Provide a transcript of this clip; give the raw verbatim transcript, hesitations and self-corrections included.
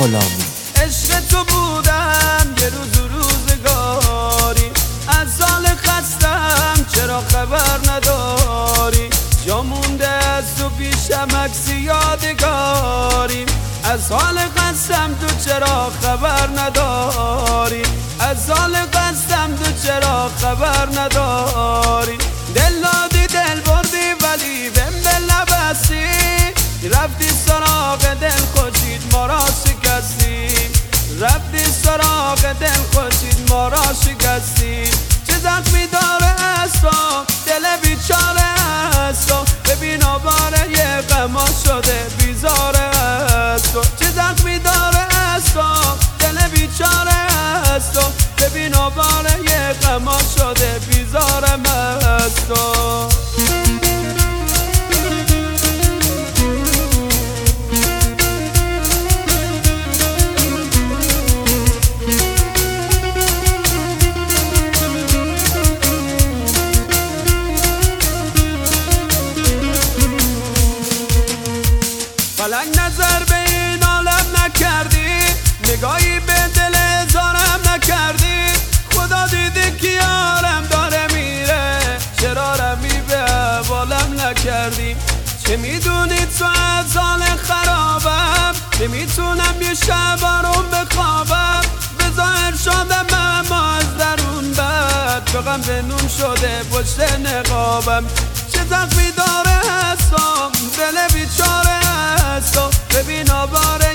غلامی. عشق تو بودم یه روز و روزگاری، از سال خستم چرا خبر نداری؟ جا مونده از تو پیشم عکس یادگاری، از حال خستم تو چرا خبر نداری؟ از حال خستم تو چرا خبر نداری؟ دل دادی دل بردی ولی بهم دل نبستی، رفتی سراغ دل خوشید ما را شکستی، رفتی سراغ دل خوشید ما را شکستی. چه زخمی داره از تو دل بیچاره از تو، ببین آواره یه غما شده بیزاره از تو. چه زخمی داره از تو دل بیچاره از تو، ببین آواره یه غما شده بیزاره از تو. فلک نظر به این عالم نکردی، نگاهی به دل هزارم نکردی، خدا دیدی که یارم داره میره، چرا رمی به احوالم نکردی؟ چه میدونی تو از حال خرابم، نمیتونم یه شب آروم بخوابم، به ظاهر شدم اما از درون بد، به غم به نون شده پشت نقابم. چه زخمی داره از تو دل بیچاره از تو، ببین آواره